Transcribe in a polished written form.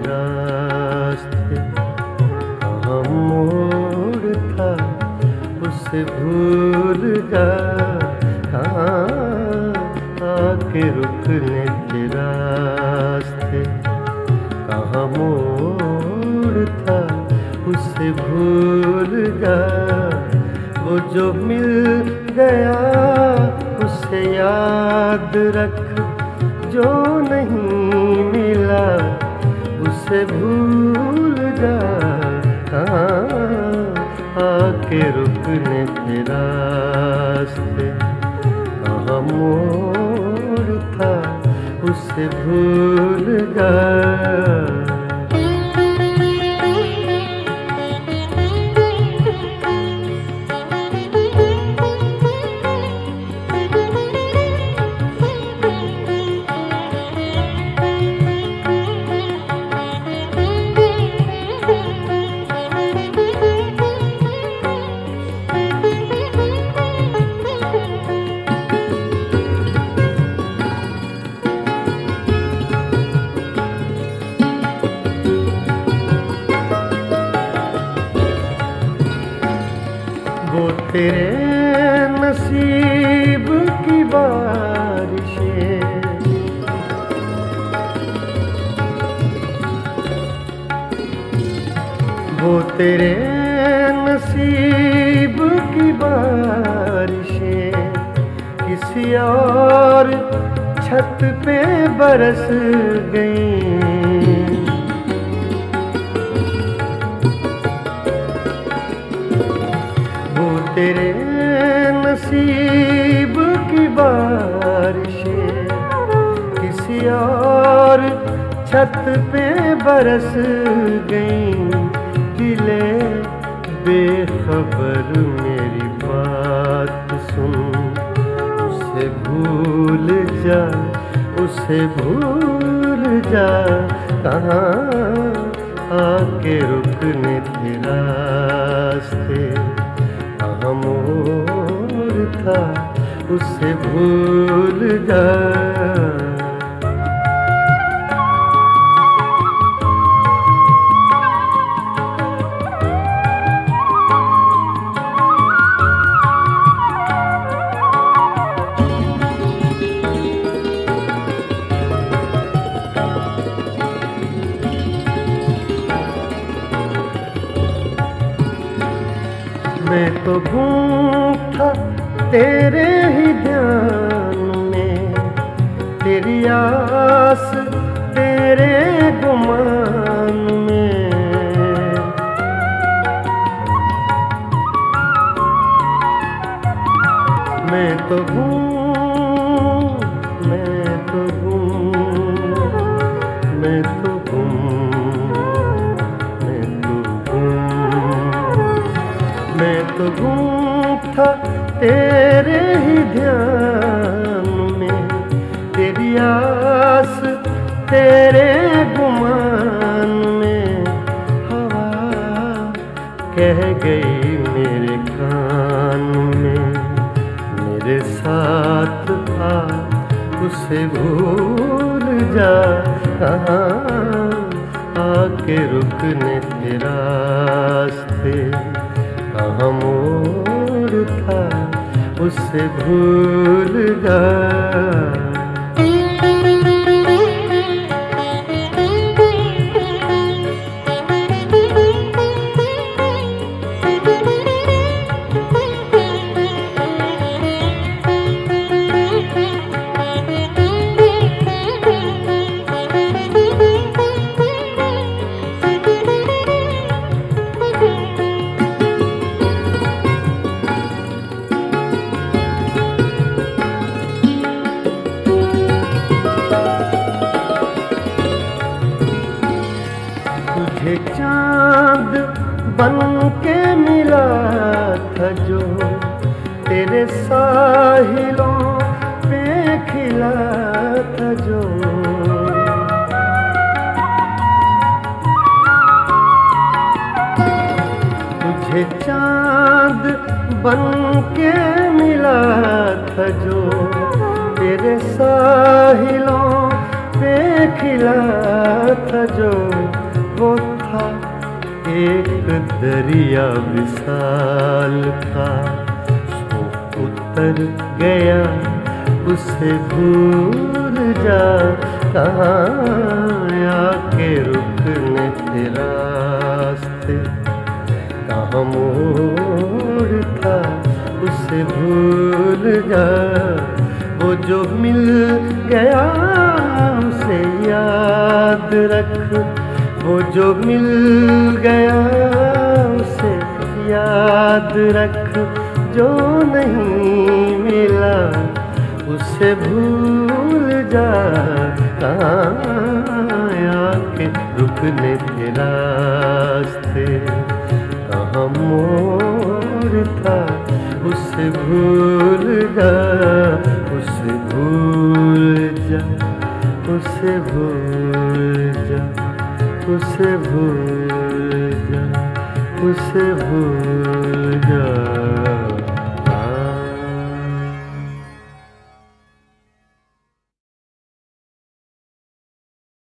रास्ते। कहाँ मोड़ था उसे भूल जा, कहाँ आके रुकने के रास्ते। कहाँ मोड़ था उसे भूल जा, वो जो मिल गया उसे याद रख, जो नहीं मिला उसे भूल जा। आके रुकने के रास्ते। कहाँ मोड़ था उसे भूल जा। वो तेरे नसीब की बारिशें, वो तेरे नसीब की बारिशें किसी और छत पे बरस गईं। तेरे नसीब की बारिशें किसी और छत पे बरस गईं। दिले बेखबर मेरी बात सुन, उसे भूल जा, उसे भूल जा। कहाँ आके रुकने के रास्ते। कहाँ मोड़ था उसे भूल जा। मैं तो गुम था तेरे ही ध्यान में, तेरी आस तेरे गुमान में। मैं तो गुम, मैं तो गुम, मैं तो गुम, मैं तो गुम। मैं तो गुम था तेरे ही ध्यान में, तेरी आस तेरे गुमान में। हवा कह गई मेरे कान में, मेरे साथ आ उसे भूल जा। कहाँ आके रुकने के रास्ते। कहाँ मोड़ था उसे भूल जा। तुझे चांद बन के मिला था जो तेरे साहिलों पे खिला था जो। तुझे चांद बन के मिला था जो तेरे साहिलों पे खिला था जो वो था एक दरिया विशाल का, सो उतर गया उसे भूल जा, कहाँ आके रुकने थे रास्ते, कहाँ मोड़ था उसे भूल जा। वो जो मिल गया उसे याद रख, वो जो मिल गया उसे याद रख, जो नहीं मिला उसे भूल जा, आके रुकने के रास्ते, कहाँ मोड़ था उसे भूल जा, उसे भूल जा, उसे भूल जा, उसे भूल जा, उसे भूल जा।